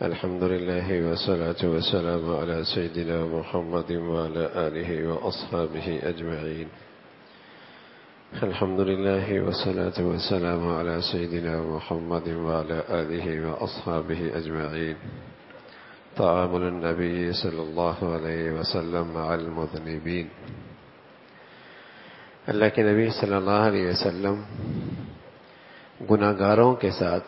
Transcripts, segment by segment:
الحمد لله والصلاة والسلام على سيدنا محمد وعلى آله وأصحابه أجمعين. الحمد لله والصلاة والسلام على سيدنا محمد وعلى آله وأصحابه أجمعين. تعامل النبي صلى الله عليه وسلم مع المذنبين. اللہ کے نبی صلی اللہ علیہ وسلم گناہگاروں کے ساتھ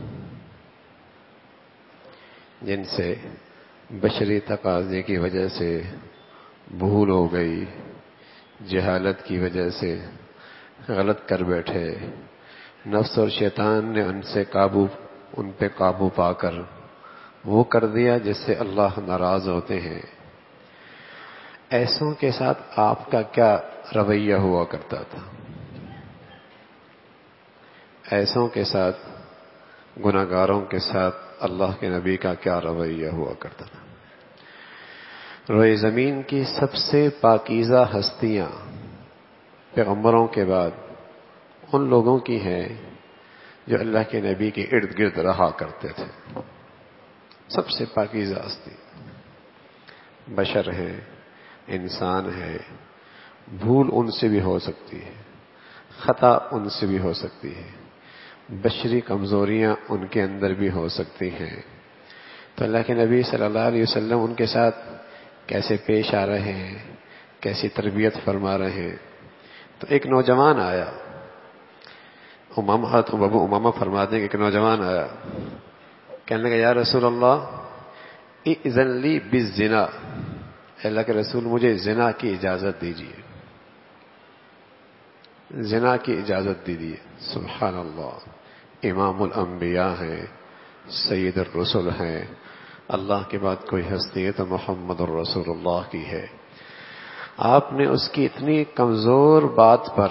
جن سے بشری تقاضے کی وجہ سے بھول ہو گئی، جہالت کی وجہ سے غلط کر بیٹھے، نفس اور شیطان نے ان پہ قابو پا کر وہ کر دیا جس سے اللہ ناراض ہوتے ہیں، ایسوں کے ساتھ آپ کا کیا رویہ ہوا کرتا تھا؟ ایسوں کے ساتھ، گناہگاروں کے ساتھ اللہ کے نبی کا کیا رویہ ہوا کرتا تھا؟ روئے زمین کی سب سے پاکیزہ ہستیاں پیغمبروں کے بعد ان لوگوں کی ہیں جو اللہ کے نبی کے ارد گرد رہا کرتے تھے. سب سے پاکیزہ ہستی بشر ہے، انسان ہے، بھول ان سے بھی ہو سکتی ہے، خطا ان سے بھی ہو سکتی ہے، بشری کمزوریاں ان کے اندر بھی ہو سکتی ہیں. تو اللہ کے نبی صلی اللہ علیہ وسلم ان کے ساتھ کیسے پیش آ رہے ہیں، کیسی تربیت فرما رہے ہیں. تو ایک نوجوان آیا، ابو امامہ فرماتے ہیں کہ ایک نوجوان آیا، کہنے لگا یا رسول اللہ اذن لی بالزنا، اللہ کے رسول مجھے زنا کی اجازت دیجیے، زنا کی اجازت دیجیے. سبحان اللہ، امام الانبیاء ہیں، سید الرسل ہیں، اللہ کے بعد کوئی ہستی ہے تو محمد الرسول اللہ کی ہے. آپ نے اس کی اتنی کمزور بات پر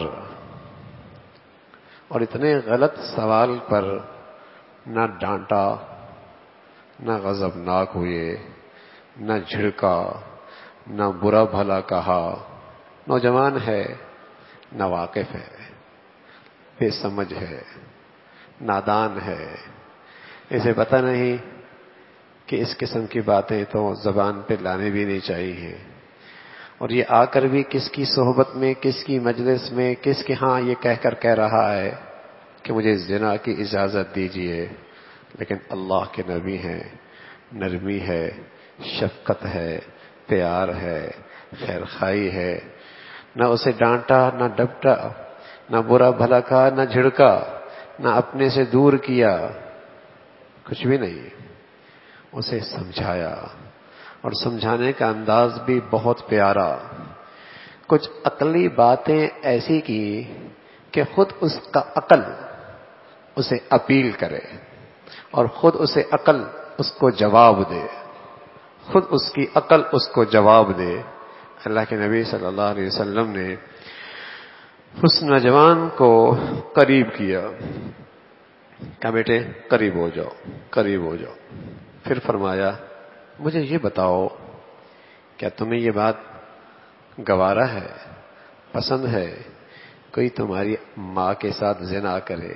اور اتنے غلط سوال پر نہ ڈانٹا، نہ غضبناک ہوئے، نہ جھڑکا، نہ برا بھلا کہا. نوجوان ہے، ناواقف ہے، بے سمجھ ہے، نادان ہے، اسے پتہ نہیں کہ اس قسم کی باتیں تو زبان پہ لانے بھی نہیں چاہیے. اور یہ آ کر بھی کس کی صحبت میں، کس کی مجلس میں، کس کے ہاں یہ کہہ کر کہہ رہا ہے کہ مجھے زنا کی اجازت دیجیے. لیکن اللہ کے نبی ہیں، نرمی ہے، شفقت ہے، پیار ہے، خیر خواہی ہے. نہ اسے ڈانٹا، نہ ڈپٹا، نہ برا بھلا کہا، نہ جھڑکا، نہ اپنے سے دور کیا، کچھ بھی نہیں. اسے سمجھایا، اور سمجھانے کا انداز بھی بہت پیارا. کچھ عقلی باتیں ایسی کی کہ خود اس کا عقل اسے اپیل کرے اور خود اسے عقل اس کو جواب دے، خود اس کی عقل اس کو جواب دے. اللہ کے نبی صلی اللہ علیہ وسلم نے اس نوجوان کو قریب کیا، کہا بیٹے قریب ہو جاؤ، قریب ہو جاؤ. پھر فرمایا مجھے یہ بتاؤ، کیا تمہیں یہ بات گوارا ہے، پسند ہے کوئی تمہاری ماں کے ساتھ زنا کرے؟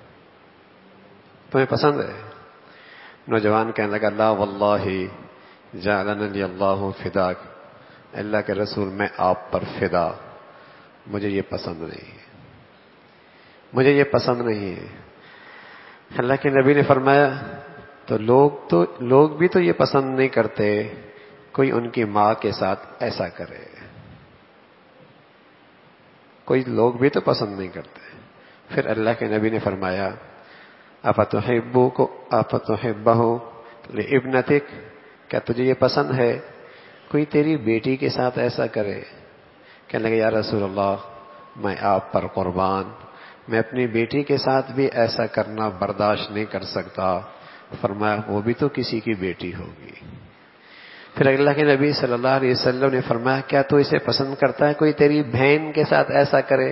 تمہیں پسند ہے؟ نوجوان کہنے لگا لا واللہ جعلنی اللہ فداک، اللہ کے رسول میں آپ پر فدا، مجھے یہ پسند نہیں ہے، مجھے یہ پسند نہیں ہے. اللہ کے نبی نے فرمایا تو لوگ بھی تو یہ پسند نہیں کرتے کوئی ان کی ماں کے ساتھ ایسا کرے، کوئی لوگ بھی تو پسند نہیں کرتے. پھر اللہ کے نبی نے فرمایا افتحبہ لابنتک، کیا تجھے یہ پسند ہے کوئی تیری بیٹی کے ساتھ ایسا کرے؟ کہنے لگے یا رسول اللہ میں آپ پر قربان، میں اپنی بیٹی کے ساتھ بھی ایسا کرنا برداشت نہیں کر سکتا. فرمایا وہ بھی تو کسی کی بیٹی ہوگی. پھر اللہ کے نبی صلی اللہ علیہ وسلم نے فرمایا کیا تو اسے پسند کرتا ہے کوئی تیری بہن کے ساتھ ایسا کرے؟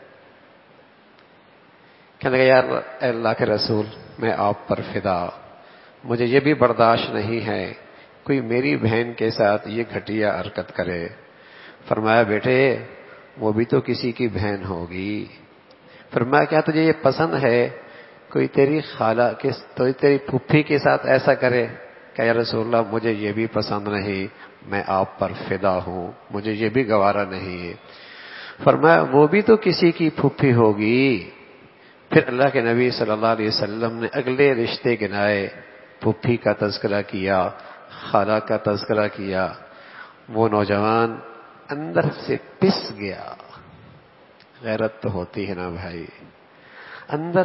کہنے لگا یار اللہ کے رسول میں آپ پر فدا، مجھے یہ بھی برداشت نہیں ہے کوئی میری بہن کے ساتھ یہ گھٹیا حرکت کرے. فرمایا بیٹے وہ بھی تو کسی کی بہن ہوگی. فرمایا کیا تجھے یہ پسند ہے کوئی تیری خالہ کے، تیری پھوپھی کے ساتھ ایسا کرے؟ کہ یا رسول اللہ مجھے یہ بھی پسند نہیں، میں آپ پر فدا ہوں، مجھے یہ بھی گوارا نہیں ہے۔ فرمایا وہ بھی تو کسی کی پھوپھی ہوگی۔ پھر اللہ کے نبی صلی اللہ علیہ وسلم نے اگلے رشتے گنائے، پھوپھی کا تذکرہ کیا، خالہ کا تذکرہ کیا۔ وہ نوجوان اندر سے پس گیا۔ غیرت تو ہوتی ہے نا بھائی، اندر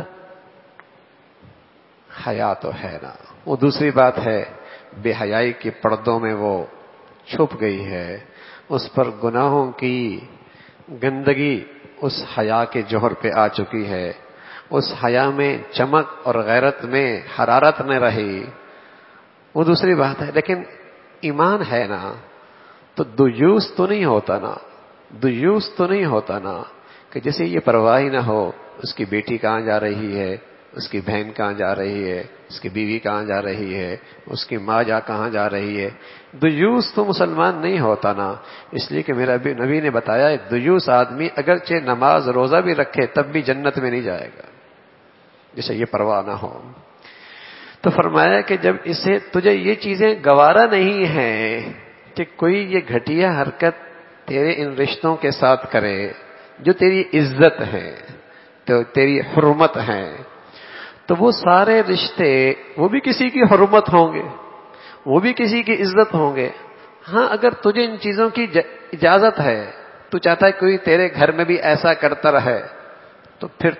حیا تو ہے نا۔ وہ دوسری بات ہے، بے حیائی کے پردوں میں وہ چھپ گئی ہے، اس پر گناہوں کی گندگی اس حیا کے جوہر پہ آ چکی ہے، اس حیا میں چمک اور غیرت میں حرارت نہ رہی، وہ دوسری بات ہے۔ لیکن ایمان ہے نا تو دیوس تو نہیں ہوتا نا، دیوس تو نہیں ہوتا نا کہ جسے یہ پرواہ ہی نہ ہو اس کی بیٹی کہاں جا رہی ہے، اس کی بہن کہاں جا رہی ہے، اس کی بیوی کہاں جا رہی ہے، اس کی ماں کہاں جا رہی ہے۔ دیوس تو مسلمان نہیں ہوتا نا، اس لیے کہ میرا نبی نے بتایا دیوس آدمی اگرچہ نماز روزہ بھی رکھے تب بھی جنت میں نہیں جائے گا، جسے یہ پرواہ نہ ہو۔ تو فرمایا کہ جب اسے تجھے یہ چیزیں گوارا نہیں ہیں کہ کوئی یہ گھٹیا حرکت تیرے ان رشتوں کے ساتھ کرے جو تیری عزت ہے، تو تیری حرمت ہے، تو وہ سارے رشتے وہ بھی کسی کی حرمت ہوں گے، وہ بھی کسی کی عزت ہوں گے۔ ہاں اگر تجھے ان چیزوں کی اجازت ہے، تو چاہتا ہے کوئی تیرے گھر میں بھی ایسا کرتا رہے، تو پھر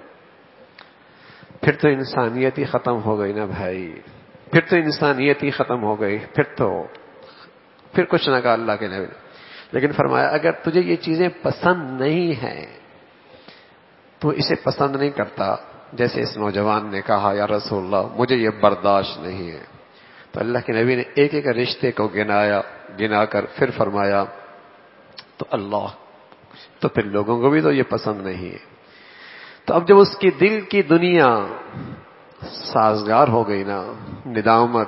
تو انسانیت ہی ختم ہو گئی نا بھائی، پھر تو انسانیت ہی ختم ہو گئی، پھر کچھ نہ کہا اللہ کے نبی۔ لیکن فرمایا اگر تجھے یہ چیزیں پسند نہیں ہیں، تو اسے پسند نہیں کرتا، جیسے اس نوجوان نے کہا یا رسول اللہ مجھے یہ برداشت نہیں ہے، تو اللہ کے نبی نے ایک ایک رشتے کو گنا کر پھر فرمایا تو پھر لوگوں کو بھی تو یہ پسند نہیں ہے۔ تو اب جب اس کی دل کی دنیا سازگار ہو گئی نا، ندامت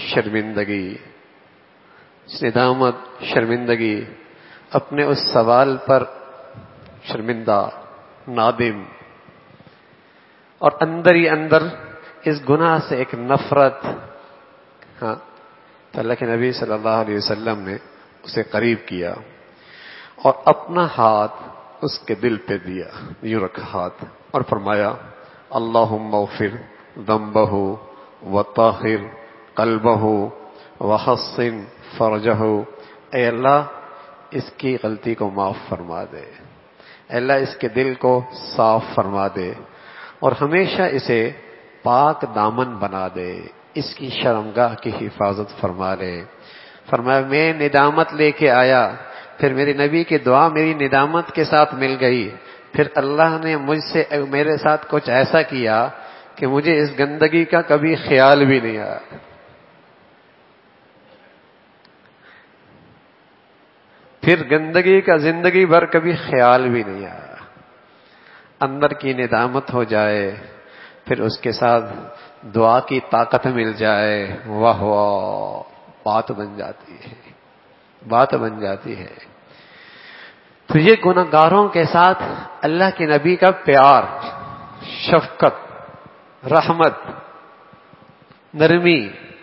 شرمندگی اپنے اس سوال پر شرمندہ، نادم، اور اندر ہی اندر اس گناہ سے ایک نفرت، ہاں، تو اللہ کے نبی صلی اللہ علیہ وسلم نے اسے قریب کیا اور اپنا ہاتھ اس کے دل پہ دیا، یوں رکھا ہاتھ، اور فرمایا اللہم اغفر ذنبہ وطہر قلبہ وحصن فرجہ، اے اللہ اس کی غلطی کو معاف فرما دے، اے اللہ اس کے دل کو صاف فرما دے اور ہمیشہ اسے پاک دامن بنا دے، اس کی شرمگاہ کی حفاظت فرما لے۔ فرمایا میں ندامت لے کے آیا، پھر میرے نبی کی دعا میری ندامت کے ساتھ مل گئی، پھر اللہ نے میرے ساتھ کچھ ایسا کیا کہ مجھے اس گندگی کا کبھی خیال بھی نہیں آیا۔ پھر گندگی کا زندگی بھر کبھی خیال بھی نہیں آیا۔ اندر کی ندامت ہو جائے، پھر اس کے ساتھ دعا کی طاقت مل جائے، واہ واہ، بات بن جاتی ہے۔ تو یہ گناہگاروں کے ساتھ اللہ کے نبی کا پیار، شفقت، رحمت، نرمی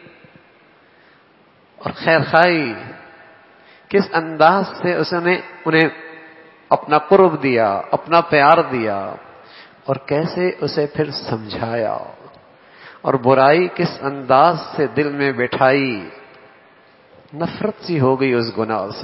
اور خیرخواہی، کس انداز سے اس نے انہیں اپنا قرب دیا، اپنا پیار دیا، اور کیسے اسے پھر سمجھایا، اور برائی کس انداز سے دل میں بٹھائی۔ نفرت سی ہو گئی اس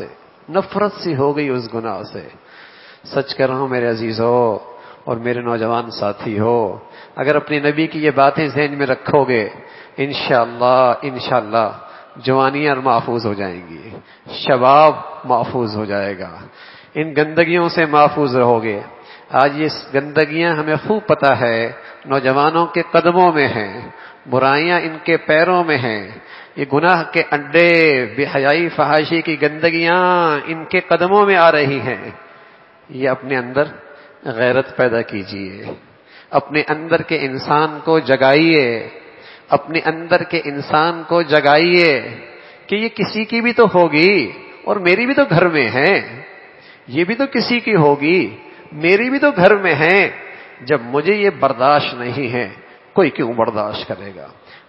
گناہ سے، سچ کر رہا ہوں میرے عزیزو اور میرے نوجوان ساتھی ہو، اگر اپنے نبی کی یہ باتیں ذہن میں رکھو گے، انشاءاللہ جوانیاں محفوظ ہو جائیں گی، شباب محفوظ ہو جائے گا، ان گندگیوں سے محفوظ رہو گے۔ آج یہ گندگیاں ہمیں خوب پتہ ہے نوجوانوں کے قدموں میں ہیں، برائیاں ان کے پیروں میں ہیں، یہ گناہ کے اڈے، بے حیائی فحاشی کی گندگیاں ان کے قدموں میں آ رہی ہیں۔ یہ اپنے اندر غیرت پیدا کیجئے، اپنے اندر کے انسان کو جگائیے، اپنے اندر کے انسان کو جگائیے کہ یہ کسی کی بھی تو ہوگی اور میری بھی تو گھر میں ہے، یہ بھی تو کسی کی ہوگی، میری بھی تو گھر میں ہے۔ جب مجھے یہ برداشت نہیں ہے، کوئی کیوں برداشت کرے گا؟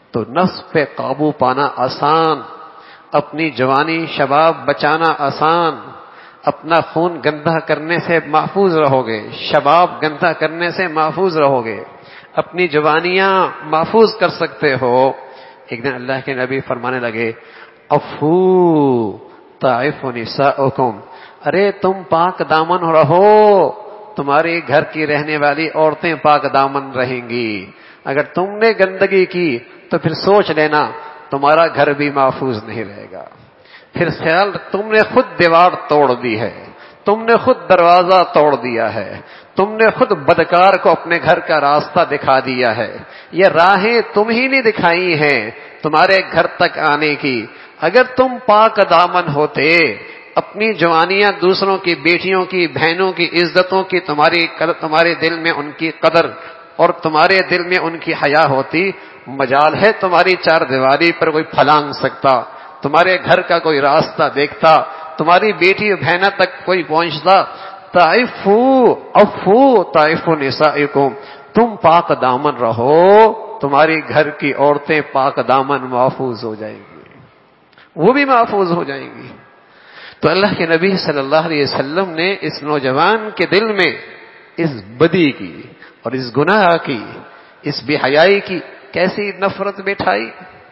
تو نفس پہ قابو پانا آسان، اپنی جوانی شباب بچانا آسان، اپنا خون گندا کرنے سے محفوظ رہو گے، شباب گندا کرنے سے محفوظ رہو گے، اپنی جوانیاں محفوظ کر سکتے ہو۔ ایک دن اللہ کے نبی فرمانے لگے افو طائف نساؤکم، ارے تم پاک دامن رہو، تمہارے گھر کی رہنے والی عورتیں پاک دامن رہیں گی۔ اگر تم نے گندگی کی تو پھر سوچ لینا تمہارا گھر بھی محفوظ نہیں رہے گا۔ پھر خیال تم نے خود دیوار توڑ دی ہے، تم نے خود دروازہ توڑ دیا ہے، تم نے خود بدکار کو اپنے گھر کا راستہ دکھا دیا ہے۔ یہ راہیں تم ہی نے دکھائی ہیں تمہارے گھر تک آنے کی۔ اگر تم پاک دامن ہوتے، اپنی جوانیاں دوسروں کی بیٹیوں کی بہنوں کی عزتوں کی تمہارے دل میں ان کی قدر اور تمہارے دل میں ان کی حیا ہوتی، مجال ہے تمہاری چار دیواری پر کوئی پھلانگ سکتا، تمہارے گھر کا کوئی راستہ دیکھتا، تمہاری بیٹی بہنوں تک کوئی پہنچتا۔ افو طائف نسائکم، تم پاک دامن رہو، تمہاری گھر کی عورتیں پاک دامن محفوظ ہو جائیں گی، وہ بھی محفوظ ہو جائیں گی۔ تو اللہ کے نبی صلی اللہ علیہ وسلم نے اس نوجوان کے دل میں اس بدی کی اور اس گناہ کی، اس بے حیائی کی کیسی نفرت بٹھائی۔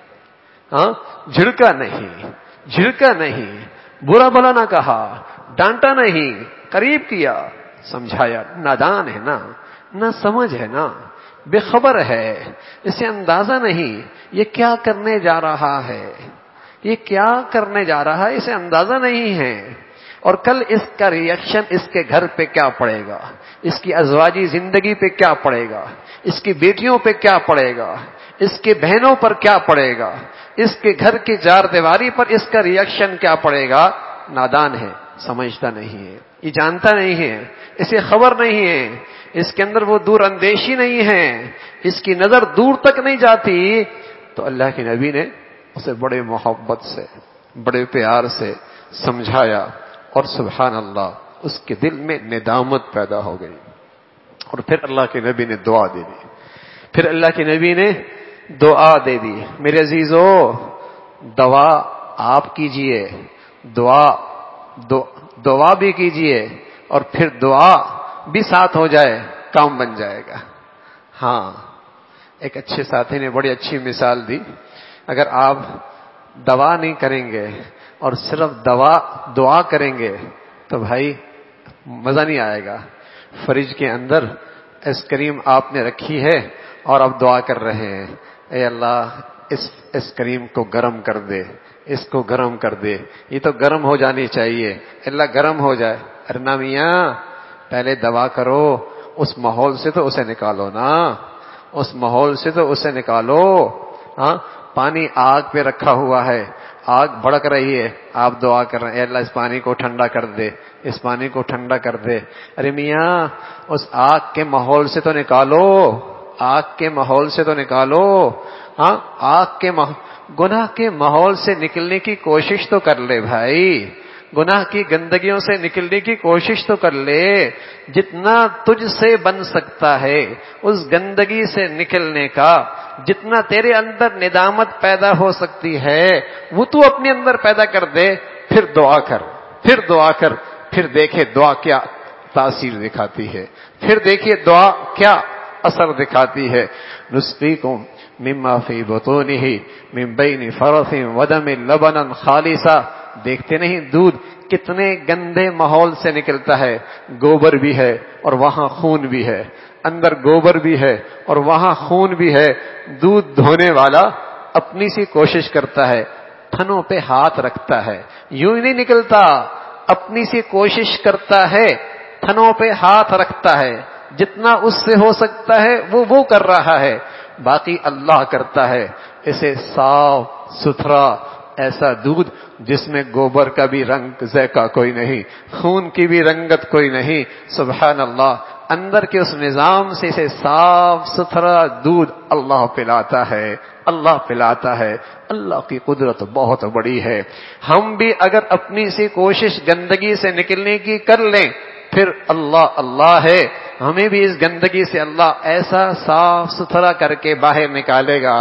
جھڑکا نہیں، برا بھلا نہ کہا، ڈانٹا نہیں، قریب کیا، سمجھایا۔ نادان ہے نا، نہ سمجھ ہے نا، بے خبر ہے، اسے اندازہ نہیں یہ کیا کرنے جا رہا ہے، یہ کیا کرنے جا رہا ہے، اسے اندازہ نہیں ہے، اور کل اس کا ریئیکشن اس کے گھر پہ کیا پڑے گا، اس کی ازواجی زندگی پہ کیا پڑے گا، اس کی بیٹیوں پہ کیا پڑے گا، اس کے بہنوں پر کیا پڑے گا، اس کے گھر کی چار دیواری پر اس کا ریئیکشن کیا پڑے گا۔ نادان ہے، سمجھتا نہیں ہے، یہ جانتا نہیں ہے، اسے خبر نہیں ہے، اس کے اندر وہ دور اندیشی نہیں ہے، اس کی نظر دور تک نہیں جاتی۔ تو اللہ کے نبی نے اسے بڑے محبت سے بڑے پیار سے سمجھایا، اور سبحان اللہ اس کے دل میں ندامت پیدا ہو گئی۔ اور پھر اللہ کے نبی نے دعا دے دی، پھر اللہ کے نبی نے دعا دے دی۔ میرے عزیزو، دعا آپ کیجئے، دعا بھی کیجئے، اور پھر دعا بھی ساتھ ہو جائے، کام بن جائے گا۔ ہاں، ایک اچھے ساتھی نے بڑی اچھی مثال دی، اگر آپ دوا نہیں کریں گے اور صرف دعا کریں گے تو بھائی مزہ نہیں آئے گا۔ فریج کے اندر آئس کریم آپ نے رکھی ہے اور آپ دعا کر رہے ہیں، اے اللہ اس آئس کریم کو گرم کر دے، اس کو گرم کر دے، یہ تو گرم ہو جانی چاہیے، اللہ گرم ہو جائے۔ ارے نا میاں، پہلے دعا کرو، اس ماحول سے تو اسے نکالو نا، اس ماحول سے تو اسے نکالو۔ ہاں، پانی آگ پہ رکھا ہوا ہے، آگ بھڑک رہی ہے، آپ دعا کر رہے ہیں، اے اللہ اس پانی کو ٹھنڈا کر دے، اس پانی کو ٹھنڈا کر دے۔ ارے میاں، اس آگ کے ماحول سے تو نکالو، آگ کے ماحول سے تو نکالو۔ ہاں، گناہ کے ماحول سے نکلنے کی کوشش تو کر لے بھائی، گناہ کی گندگیوں سے نکلنے کی کوشش تو کر لے، جتنا تجھ سے بن سکتا ہے اس گندگی سے نکلنے کا، جتنا تیرے اندر ندامت پیدا ہو سکتی ہے وہ تو اپنے اندر پیدا کر دے، پھر دعا کر، پھر دیکھے دعا کیا تاثیر دکھاتی ہے، پھر دیکھیے دعا کیا اثر دکھاتی ہے۔ نسقیکم مما فی بطونہ من بین فرث ودم لبنا خالصا، دیکھتے نہیں دودھ کتنے گندے ماحول سے نکلتا ہے، گوبر بھی ہے اور وہاں خون بھی ہے، اندر گوبر بھی ہے اور وہاں خون بھی ہے۔ دودھ دھونے والا اپنی سی کوشش کرتا ہے، تھنوں پہ ہاتھ رکھتا ہے، یوں ہی نہیں نکلتا، اپنی سی کوشش کرتا ہے، تھنوں پہ ہاتھ رکھتا ہے، جتنا اس سے ہو سکتا ہے وہ کر رہا ہے، باقی اللہ کرتا ہے۔ اسے صاف ستھرا ایسا دودھ جس میں گوبر کا بھی رنگ ذائقہ کوئی نہیں، خون کی بھی رنگت کوئی نہیں، سبحان اللہ، اندر کے اس نظام سے اسے صاف ستھرا دودھ اللہ پلاتا ہے، اللہ پلاتا ہے۔ اللہ کی قدرت بہت بڑی ہے۔ ہم بھی اگر اپنی سی کوشش گندگی سے نکلنے کی کر لیں، پھر اللہ ہے، ہمیں بھی اس گندگی سے اللہ ایسا صاف ستھرا کر کے باہر نکالے گا،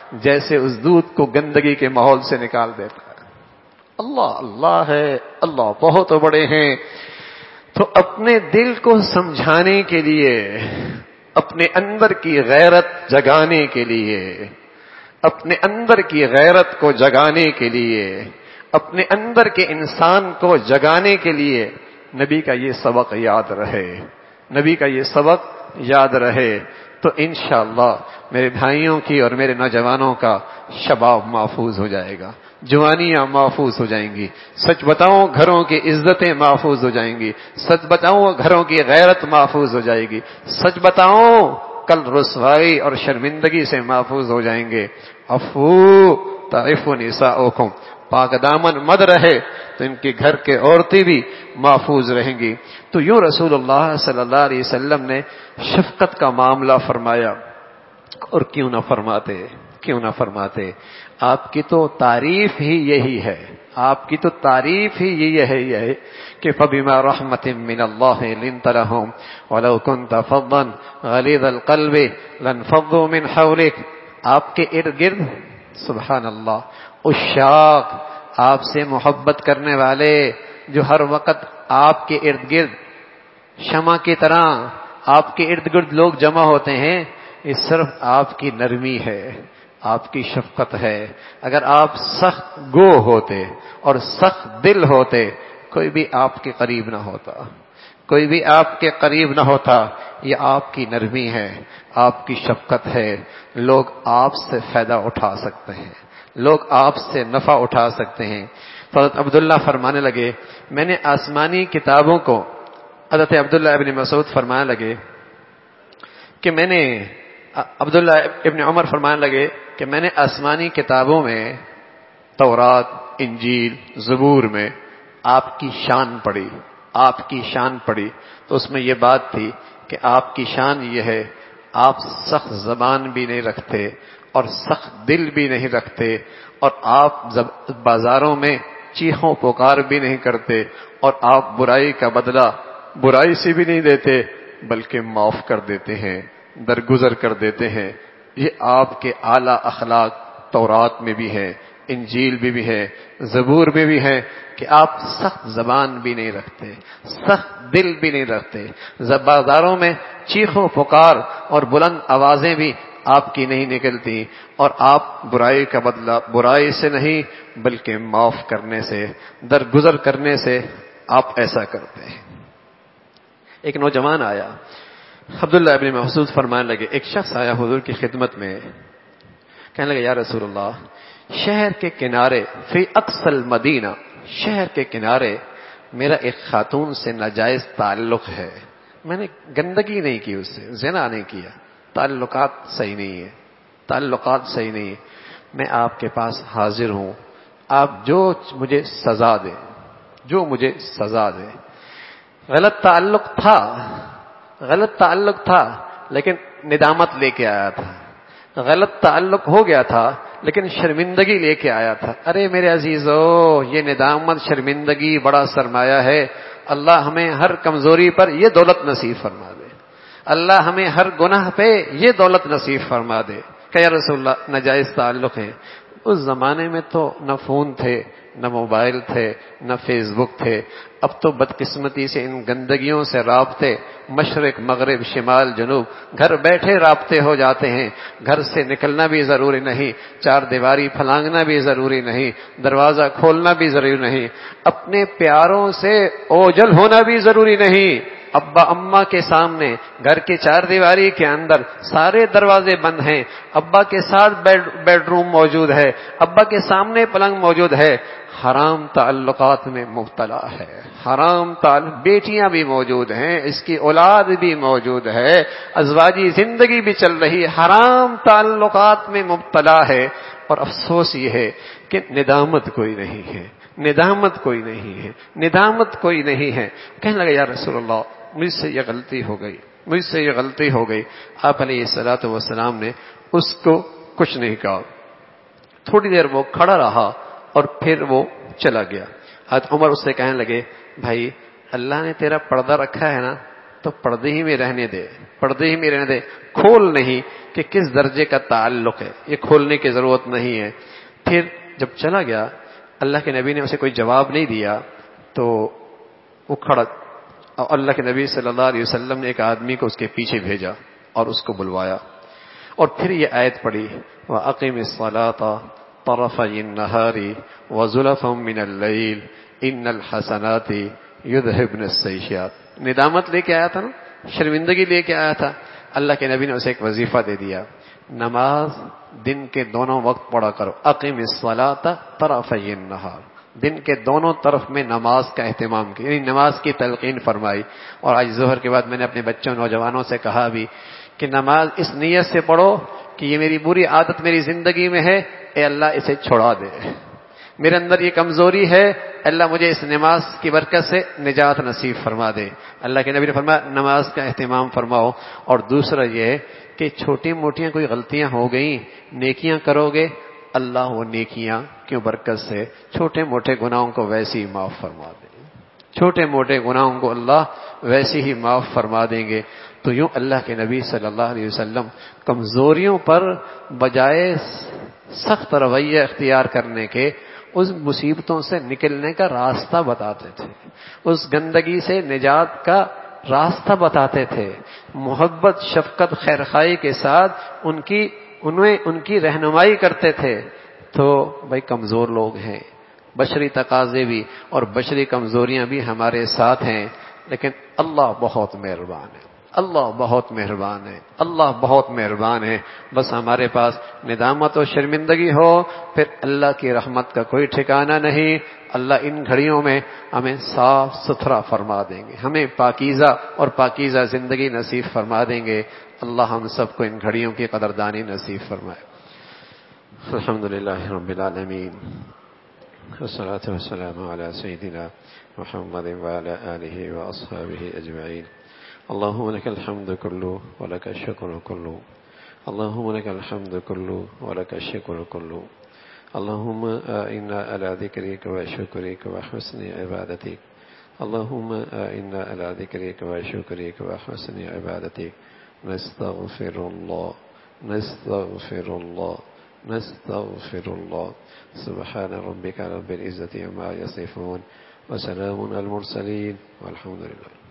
جیسے اس دودھ کو گندگی کے ماحول سے نکال دیتا ہے۔ اللہ اللہ ہے، اللہ بہت بڑے ہیں۔ تو اپنے دل کو سمجھانے کے لیے، اپنے اندر کی غیرت جگانے کے لیے، اپنے اندر کی غیرت کو جگانے کے لیے، اپنے اندر کے انسان کو جگانے کے لیے نبی کا یہ سبق یاد رہے، نبی کا یہ سبق یاد رہے، تو انشاءاللہ میرے بھائیوں کی اور میرے نوجوانوں کا شباب محفوظ ہو جائے گا، جوانیاں محفوظ ہو جائیں گی۔ سچ بتاؤں گھروں کی عزتیں محفوظ ہو جائیں گی، سچ بتاؤں گھروں کی غیرت محفوظ ہو جائے گی، سچ بتاؤں کل رسوائی اور شرمندگی سے محفوظ ہو جائیں گے۔ عفو تعرف نساؤکم، پاک دامن مد رہے تو ان کے گھر کے عورتیں بھی محفوظ رہیں گی۔ تو یوں رسول اللہ صلی اللہ علیہ وسلم نے شفقت کا معاملہ فرمایا، اور کیوں نہ فرماتے، کیوں نہ فرماتے۔ آپ کی تو تعریف ہی یہی ہے، آپ کی تو تعریف ہی یہ ہے کہ فَبِمَا رَحْمَةٍ مِّنَ اللَّهِ لِنْتَ لَهُمْ وَلَوْ كُنْتَ فَظًّا غَلِيظَ الْقَلْبِ لَانفَضُّوا مِنْ حَوْلِكَ، آپ کے ارد گرد سبحان اللہ عشاق، آپ سے محبت کرنے والے جو ہر وقت آپ کے ارد گرد شمع کی طرح آپ کے ارد گرد لوگ جمع ہوتے ہیں، یہ صرف آپ کی نرمی ہے، آپ کی شفقت ہے۔ اگر آپ سخت گو ہوتے اور سخت دل ہوتے، کوئی بھی آپ کے قریب نہ ہوتا، کوئی بھی آپ کے قریب نہ ہوتا۔ یہ آپ کی نرمی ہے، آپ کی شفقت ہے، لوگ آپ سے فائدہ اٹھا سکتے ہیں، لوگ آپ سے نفع اٹھا سکتے ہیں۔ حضرت عبداللہ فرمانے لگے میں نے آسمانی کتابوں کو، حضرت عبداللہ ابن مسعود فرمانے لگے کہ میں نے، عبداللہ ابن عمر فرمانے لگے کہ میں نے آسمانی کتابوں میں، تورات، انجیل، زبور میں آپ کی شان پڑھی، آپ کی شان پڑھی، تو اس میں یہ بات تھی کہ آپ کی شان یہ ہے، آپ سخت زبان بھی نہیں رکھتے اور سخت دل بھی نہیں رکھتے، اور آپ بازاروں میں چیخوں پکار بھی نہیں کرتے، اور آپ برائی کا بدلہ برائی سے بھی نہیں دیتے بلکہ معاف کر دیتے ہیں، درگزر کر دیتے ہیں۔ یہ آپ کے اعلی اخلاق تورات میں بھی ہے، انجیل میں بھی ہے، زبور میں بھی ہے کہ آپ سخت زبان بھی نہیں رکھتے، سخت دل بھی نہیں رکھتے، بازاروں میں چیخو پکار اور بلند آوازیں بھی آپ کی نہیں نکلتی، اور آپ برائی کا بدلہ برائی سے نہیں بلکہ معاف کرنے سے، درگزر کرنے سے آپ ایسا کرتے ہیں۔ ایک نوجوان آیا، عبداللہ ابن مسعود فرمانے لگے، ایک شخص آیا حضور کی خدمت میں، کہنے لگے یا رسول اللہ، شہر کے کنارے فی اقصى المدینہ، شہر کے کنارے میرا ایک خاتون سے ناجائز تعلق ہے، میں نے گندگی نہیں کی، اس سے زنا نہیں کیا، تعلقات صحیح نہیں ہے، تعلقات صحیح نہیں ہے، میں آپ کے پاس حاضر ہوں، آپ جو مجھے سزا دیں، جو مجھے سزا دیں۔ غلط تعلق تھا، غلط تعلق تھا لیکن ندامت لے کے آیا تھا، غلط تعلق ہو گیا تھا لیکن شرمندگی لے کے آیا تھا۔ ارے میرے عزیزو، یہ ندامت شرمندگی بڑا سرمایہ ہے، اللہ ہمیں ہر کمزوری پر یہ دولت نصیب فرما دے، اللہ ہمیں ہر گناہ پہ یہ دولت نصیب فرما دے کہ یا رسول اللہ ناجائز تعلق ہے۔ اس زمانے میں تو نہ فون تھے، نہ موبائل تھے، نہ فیس بک تھے، اب تو بدقسمتی سے ان گندگیوں سے رابطے مشرق مغرب شمال جنوب گھر بیٹھے رابطے ہو جاتے ہیں، گھر سے نکلنا بھی ضروری نہیں، چار دیواری پھلانگنا بھی ضروری نہیں، دروازہ کھولنا بھی ضروری نہیں، اپنے پیاروں سے اوجھل ہونا بھی ضروری نہیں۔ ابا اماں کے سامنے گھر کے چار دیواری کے اندر سارے دروازے بند ہیں، ابا کے ساتھ بیڈ روم موجود ہے، ابا کے سامنے پلنگ موجود ہے، حرام تعلقات میں مبتلا ہے، حرام بیٹیاں بھی موجود ہیں، اس کی اولاد بھی موجود ہے، ازواجی زندگی بھی چل رہی، حرام تعلقات میں مبتلا ہے، اور افسوس یہ ہے کہ ندامت کوئی نہیں ہے، ندامت کوئی نہیں ہے، ندامت کوئی نہیں ہے۔ کہنے لگا یا رسول اللہ مجھ سے یہ غلطی ہو گئی، مجھ سے یہ غلطی ہو گئی۔ آپ علیہ الصلوۃ والسلام نے اس کو کچھ نہیں کہا، تھوڑی دیر وہ کھڑا رہا اور پھر وہ چلا گیا۔ حضرت عمر اس سے کہنے لگے بھائی اللہ نے تیرا پردہ رکھا ہے نا، تو پردے ہی میں رہنے دے، پردے ہی میں رہنے دے، کھول نہیں کہ کس درجے کا تعلق ہے، یہ کھولنے کی ضرورت نہیں ہے۔ پھر جب چلا گیا اللہ کے نبی نے اسے کوئی جواب نہیں دیا تو وہ کھڑا، اور اللہ کے نبی صلی اللہ علیہ وسلم نے ایک آدمی کو اس کے پیچھے بھیجا اور اس کو بلوایا، اور پھر یہ آیت پڑھی وَأَقِمِ الصَّلَاةَ طَرَفَيِ النَّهَارِ وَزُلَفًا مِّنَ اللَّيْلِ إِنَّ الْحَسَنَاتِ يُذْهِبْنَ السَّيِّئَاتِ۔ ندامت لے کے آیا تھا نا، شرمندگی لے کے آیا تھا، اللہ کے نبی نے اسے ایک وظیفہ دے دیا، نماز دن کے دونوں وقت پڑھا کرو، اقیم الصلاۃ طرفی النہار، دن کے دونوں طرف میں نماز کا اہتمام کیا، یعنی نماز کی تلقین فرمائی۔ اور آج ظہر کے بعد میں نے اپنے بچوں نوجوانوں سے کہا بھی کہ نماز اس نیت سے پڑھو کہ یہ میری بری عادت میری زندگی میں ہے، اے اللہ اسے چھڑا دے، میرے اندر یہ کمزوری ہے، اللہ مجھے اس نماز کی برکت سے نجات نصیب فرما دے۔ اللہ کے نبی نے فرمایا نماز کا اہتمام فرماؤ۔ اور دوسرا یہ کہ چھوٹی موٹیاں کوئی غلطیاں ہو گئیں، نیکیاں کرو گے، اللہ وہ نیکیاں کیوں برکت سے چھوٹے موٹے گناہوں کو ویسے ہی معاف فرما دیں گے، چھوٹے موٹے گناہوں کو اللہ ویسے ہی معاف فرما دیں گے۔ تو یوں اللہ کے نبی صلی اللہ علیہ وسلم کمزوریوں پر بجائے سخت رویہ اختیار کرنے کے اس مصیبتوں سے نکلنے کا راستہ بتاتے تھے، اس گندگی سے نجات کا راستہ بتاتے تھے، محبت شفقت خیرخواہی کے ساتھ ان کی رہنمائی کرتے تھے۔ تو بھائی کمزور لوگ ہیں، بشری تقاضے بھی اور بشری کمزوریاں بھی ہمارے ساتھ ہیں، لیکن اللہ بہت مہربان ہے، اللہ بہت مہربان ہے، اللہ بہت مہربان ہے۔ بس ہمارے پاس ندامت و شرمندگی ہو، پھر اللہ کی رحمت کا کوئی ٹھکانہ نہیں۔ اللہ ان گھڑیوں میں ہمیں صاف ستھرا فرما دیں گے، ہمیں پاکیزہ اور پاکیزہ زندگی نصیب فرما دیں گے۔ اللہ ہم سب کو ان گھڑیوں کی قدردانی نصیب فرمائے۔ الحمدللہ رب العالمین، والصلاة والسلام على سيدنا محمد وعلى آله وأصحابه أجمعين۔ اللهم لك الحمد كله ولك الشكر كله، اللهم لك الحمد كله ولك الشكر كله، اللهم إنا على ذكرك وشكرك وحسن عبادتك، اللهم إنا على ذكرك وشكرك وحسن عبادتك نستغفر الله نستغفر الله نستغفر الله۔ سبحان ربك رب العزة عما يصفون وسلام على المرسلين والحمد لله۔